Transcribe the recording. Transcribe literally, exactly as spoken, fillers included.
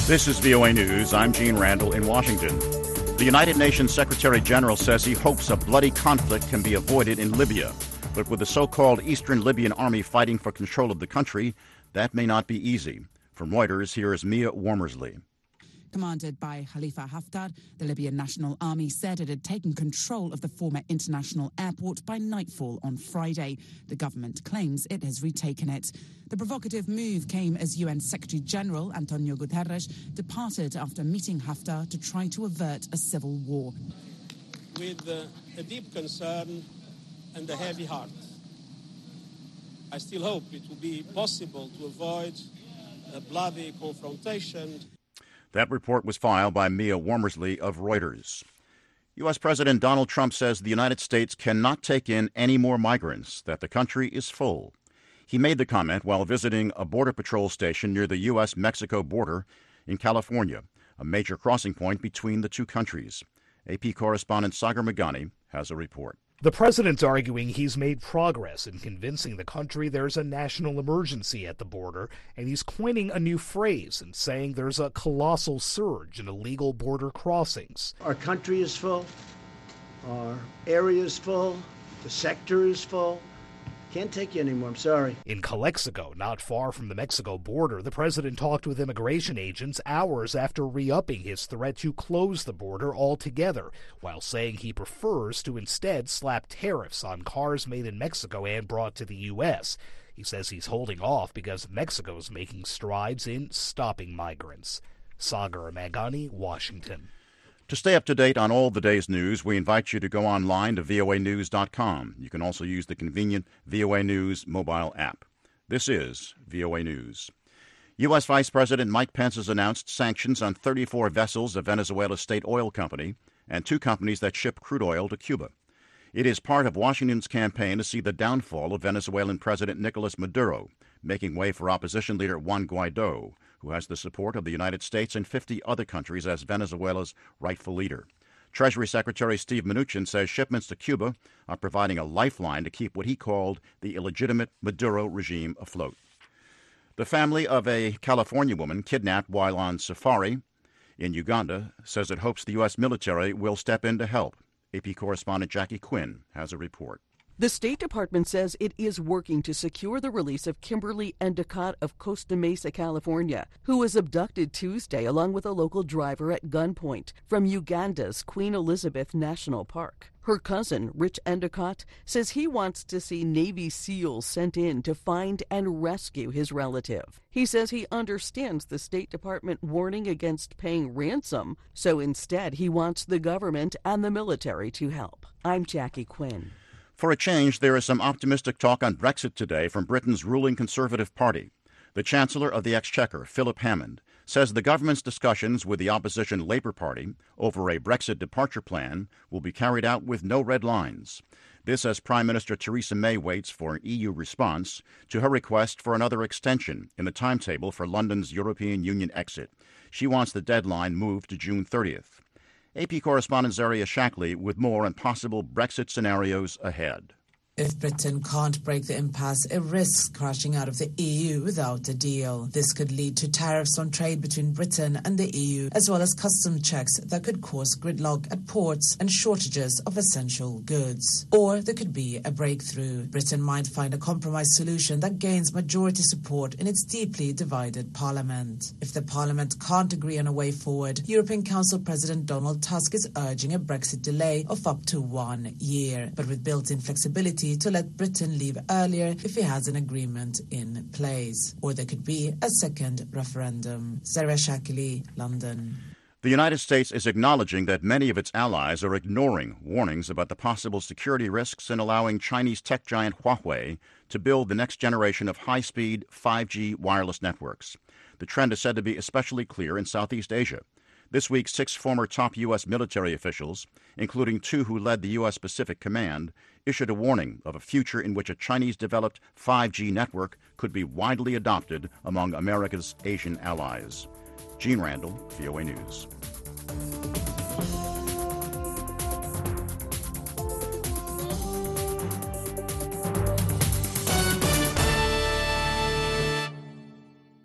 This is V O A News. I'm Gene Randall in Washington. The United Nations Secretary General says he hopes a bloody conflict can be avoided in Libya. But with the so-called Eastern Libyan Army fighting for control of the country, that may not be easy. From Reuters, here is Mia Wormersley. Commanded by Khalifa Haftar, the Libyan National Army said it had taken control of the former international airport by nightfall on Friday. The government claims it has retaken it. The provocative move came as U N Secretary-General Antonio Guterres departed after meeting Haftar to try to avert a civil war. With uh, a deep concern and a heavy heart, I still hope it will be possible to avoid a bloody confrontation. That report was filed by Mia Wormersley of Reuters. U S. President Donald Trump says the United States cannot take in any more migrants, that the country is full. He made the comment while visiting a Border Patrol station near the U S Mexico border in California, a major crossing point between the two countries. A P correspondent Sagar Meghani has a report. The president's arguing he's made progress in convincing the country there's a national emergency at the border, and he's coining a new phrase and saying there's a colossal surge in illegal border crossings. Our country is full, our area is full, the sector is full. Can't take you anymore, I'm sorry. In Calexico, not far from the Mexico border, the president talked with immigration agents hours after re-upping his threat to close the border altogether, while saying he prefers to instead slap tariffs on cars made in Mexico and brought to the U S. He says he's holding off because Mexico's making strides in stopping migrants. Sagar Meghani, Washington. To stay up to date on all the day's news, we invite you to go online to V O A news dot com. You can also use the convenient V O A News mobile app. This is V O A News. U S. Vice President Mike Pence has announced sanctions on thirty-four vessels of Venezuela's state oil company and two companies that ship crude oil to Cuba. It is part of Washington's campaign to see the downfall of Venezuelan President Nicolas Maduro, making way for opposition leader Juan Guaido, who has the support of the United States and fifty other countries as Venezuela's rightful leader. Treasury Secretary Steve Mnuchin says shipments to Cuba are providing a lifeline to keep what he called the illegitimate Maduro regime afloat. The family of a California woman kidnapped while on safari in Uganda says it hopes the U S military will step in to help. A P correspondent Jackie Quinn has a report. The State Department says it is working to secure the release of Kimberly Endicott of Costa Mesa, California, who was abducted Tuesday along with a local driver at gunpoint from Uganda's Queen Elizabeth National Park. Her cousin, Rich Endicott, says he wants to see Navy SEALs sent in to find and rescue his relative. He says he understands the State Department warning against paying ransom, so instead he wants the government and the military to help. I'm Jackie Quinn. For a change, there is some optimistic talk on Brexit today from Britain's ruling Conservative Party. The Chancellor of the Exchequer, Philip Hammond, says the government's discussions with the opposition Labour Party over a Brexit departure plan will be carried out with no red lines. This as Prime Minister Theresa May waits for an E U response to her request for another extension in the timetable for London's European Union exit. She wants the deadline moved to June thirtieth. A P correspondent Zaria Shackley with more on possible Brexit scenarios ahead. If Britain can't break the impasse, it risks crashing out of the E U without a deal. This could lead to tariffs on trade between Britain and the E U, as well as custom checks that could cause gridlock at ports and shortages of essential goods. Or there could be a breakthrough. Britain might find a compromise solution that gains majority support in its deeply divided parliament. If the parliament can't agree on a way forward, European Council President Donald Tusk is urging a Brexit delay of up to one year, but with built-in flexibility to let Britain leave earlier if he has an agreement in place. Or there could be a second referendum. Sarah Shackley, London. The United States is acknowledging that many of its allies are ignoring warnings about the possible security risks in allowing Chinese tech giant Huawei to build the next generation of high-speed five G wireless networks. The trend is said to be especially clear in Southeast Asia. This week, six former top U S military officials, including two who led the U S Pacific Command, issued a warning of a future in which a Chinese-developed five G network could be widely adopted among America's Asian allies. Gene Randall, V O A News.